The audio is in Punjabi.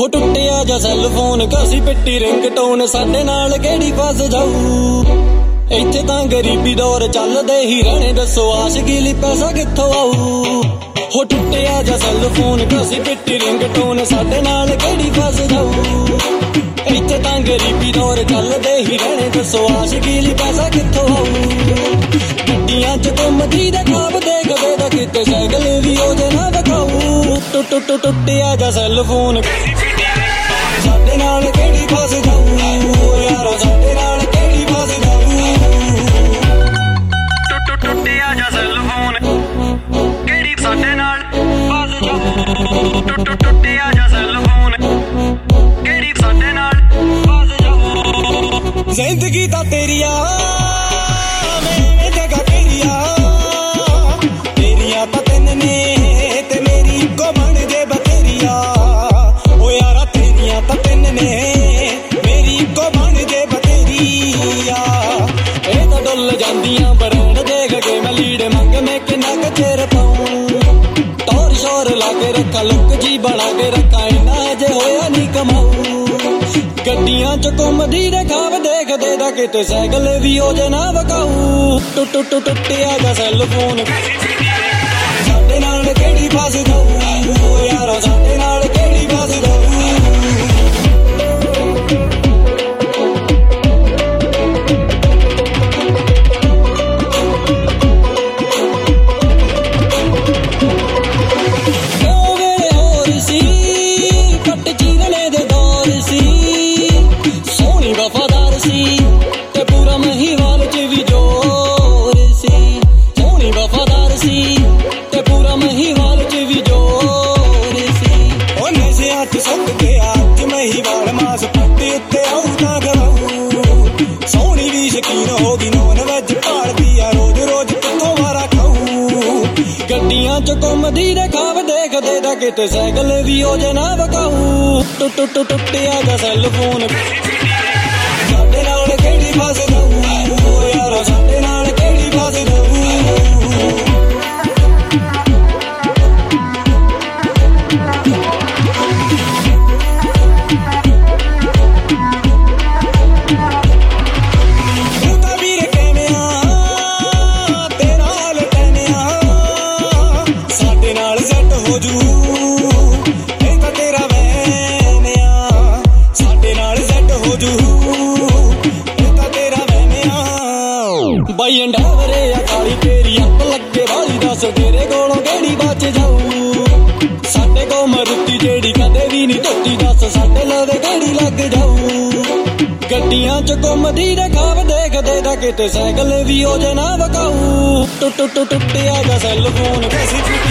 ਹੋ ਟੁੱਟਿਆ ਜਾ ਸੈੱਲ ਫੋਨ ਕਾਸੀ ਪਿੱਟੀ ਰਿੰਗਟੋਨ ਸਾਡੇ ਨਾਲ ਕਿਹੜੀ ਫਸ ਜਾਊ। ਇੱਥੇ ਤਾਂ ਗਰੀਬੀ ਦੌਰ ਚੱਲਦੇ ਹੀ ਰਹਿਣੇ ਦੱਸੋ ਆਸ਼ਕੀ ਲਈ ਪੈਸਾ ਕਿੱਥੋਂ ਆਊ। ਹੋ ਟੁੱਟਿਆ ਜਾ ਸੈੱਲ ਫੋਨ ਕਾਸੀ ਪਿੱਟੀ ਰਿੰਗਟੋਨ ਸਾਡੇ ਨਾਲ ਕਿਹੜੀ ਫਸ ਜਾਊ। ਇੱਥੇ ਤਾਂ ਗਰੀਬੀ ਦੌਰ ਚੱਲਦੇ ਹੀ ਰਹਿਣੇ ਦੱਸੋ ਆਸ਼ਕੀ ਲਈ ਪੈਸਾ ਕਿੱਥੋਂ ਆਊ। ਗੱਡੀਆਂ ਚ ਘੁੰਮਦੀ ਦੇ ਖਾਬ ਦੇਖਦੇ ਤਾਂ ਕਿਤੇ ਸਾਈਕਲ ਵੀ ਹੋ ਜੇ ਨਾ ਦਿਖਾਊ। ਟੁੱਟਿਆ ਜਾ ਸੈੱਲ ਫੋਨ ਸਾਡੇ ਨਾਲ ਕਿਹੜੀ ਫਸ ਜਾਊ। ਯਾਰੋ ਸਾਡੇ ਨਾਲ ਕਿਹੜੀ ਫਸ ਜਾਊ। ਟੁੱਟਿਆ ਜਾ ਸੈੱਲ ਫੋਨ ਕਿਹੜੀ ਸਾਡੇ ਨਾਲ ਫਸ ਜਾਊ। ਟੁੱਟਿਆ ਜਾ ਸੈੱਲ ਫੋਨ ਕਿਹੜੀ ਸਾਡੇ ਨਾਲ ਫਸ ਜਾਊ। ਜ਼ਿੰਦਗੀ ਤਾਂ ਤੇਰੀ ਆ ਮੈਂ ਜਗ੍ਹਾ ਤੇਰੀ ਆ ਤੇਰੀਆਂ ਤਾਂ ਤਿੰਨ ਨੇ ਤੇ ਮੇਰੀ ਇੱਕੋ ਬਣ ਜੇ ਬਥੇਰੀਆ। ਓ ਯਾਰਾ ਤੇਰੀਆਂ ਤਾਂ ਤਿੰਨ ਨੇ ਮੇਰੀ ਇੱਕੋ ਬਣ ਜੇ ਬਥੇਰੀਆ। ਇਹ ਤਾਂ ਡੁੱਲ ਜਾਂਦੀਆਂ ਬਰੈਂਡ ਦੇਖ ਕੇ ਮੈਂ ਲੀੜੇ ਮੰਗ ਮੈਂ ਕਿੰਨਾ ਕੁ ਚਿਰ ਪਾਊਂ। ਟੌਰ ਸ਼ੋਰ ਲਾ ਕੇ ਰੱਖਾਂ ਲੁੱਕ ਜੀ ਬਣਾ ਕੇ ਰੱਖਾਂ ਇੰਨਾ ਜੇ ਹੋਇਆ ਨਹੀਂ ਕਮਾਊ। ਗੱਡੀਆਂ ਚ ਘੁੰਮਦੀ ਦੇ ਖਾਬ ਦੇਖਦੇ ਤਾਂ ਕਿਤੇ ਸਾਈਕਲ ਵੀ ਹੋ ਜੇ ਨਾ ਵਿਕਾਊ। ਟੁੱਟਿਆ ਜਾ ਸੈੱਲ ਫੋਨ ਸਾਡੇ ਨਾਲ ਕਿਹੜੀ ਫਸ ਜਾਊ। ਯਾਰੋ ਸਾਡੇ ਨਾਲ ਕਿਹੜੀ ਫਸ ਜਾਊ। ਉਹ ਵੇਲੇ ਹੋਰ ਸੀ ਕੱਟ ਚੀਰਨੇ ਦੇ ਦੌਰ ਸੀ ਸੋਹਣੀ ਵਫਾਦਾਰ ਸੀ ਤੇ ਪੂਰਾ ਮਹੀਵਾਲ ਚ ਵੀ ਜੋਰ ਸੀ। ਸੋਹਣੀ ਵਫਾਦਾਰ ਸੀ ਤੇ ਪੂਰਾ ਮਹੀਵਾਲ ਚ ਵੀ ਜੋਰ ਸੀ। ਉਹ ਨਸ਼ਿਆਂ ਚ ਸੁੱਕ ਗਿਆ ਅੱਜ ਮਹੀਵਾਲ ਮਾਸ ਪੱਤੇ ਉੱਤੇ ਆਊ ਤਾਂ ਕਰਾਊ। ਸੋਹਣੀ ਵੀ ਸ਼ਕੀਨ ਹੋ ਗਈ ਨੌਨ ਵੈਜ ਭਾਲਦੀ ਆ ਰੋਜ਼ ਰੋਜ਼ ਕਿੱਥੋਂ ਵਾਰਾ ਖਾਊ। ਗੱਡੀਆਂ ਚ ਘੁੰਮਦੀ ਦੇ ਖਾਬ ਦੇਖਦੇ ਤਾਂ ਕਿਤੇ ਸਾਈਕਲ ਵੀ ਹੋ ਜੇ ਨਾ ਵਿਕਾਊ। ਟੁੱਟਿਆ ਜਾ ਸੈੱਲ ਫੋਨ ਸਾਡੇ ਨਾਲ ਕਿਹੜੀ ਫਸ ਜਾਊ। ਯਾਰੋ ਸਾਡੇ ਨਾਲ ਕਿਹੜੀ ਫਸ ਜਾਊ। ਤੂੰ ਤਾਂ ਵੀਰ ਕਿਵੇਂ ਆ ਤੇਰਾ ਹਾਲ ਟੈਨਿਆ ਸਾਡੇ ਨਾਲ ਸੈੱਟ ਹੋ ਜੂ। ਇਹ ਤਾਂ ਤੇਰਾ ਵਹਿਮ ਆ ਸਾਡੇ ਨਾਲ ਸੈੱਟ ਹੋ ਜੂ। ਇਹ ਤਾਂ ਤੇਰਾ ਵਹਿਮ ਆ ਬਾਈ ਅੰਡਾਵਰੇ ਆ ਕਾਲੀ ਤੇਰੀ ਅੱਪ ਲੱਗੇ ਵਾਲੀ ਦੱਸ ਤੇਰੇ ਕੋਲੋਂ ਕਿਹੜੀ ਬਚ ਜਾਊ। ਸਾਡੇ ਕੋਲ ਮਰੁੱਤੀ ਜਿਹੜੀ ਕਦੇ ਵੀ ਨਹੀਂ ਧੋਤੀ ਦੱਸ ਸਾਡੇ ਲਵੇ ਕਿਹੜੀ ਲੱਗ ਜਾਊ। ਗੱਡੀਆਂ ਚ ਘੁੰਮਦੀ ਦੇ ਖਾਬ ਦੇਖਦੇ ਤਾਂ ਕਿਤੇ ਸਾਈਕਲ ਵੀ ਹੋ ਜੇ ਨਾ ਵਿਕਾਊ। ਟੁੱਟਿਆ ਜਾ ਸੈੱਲ ਫੋਨ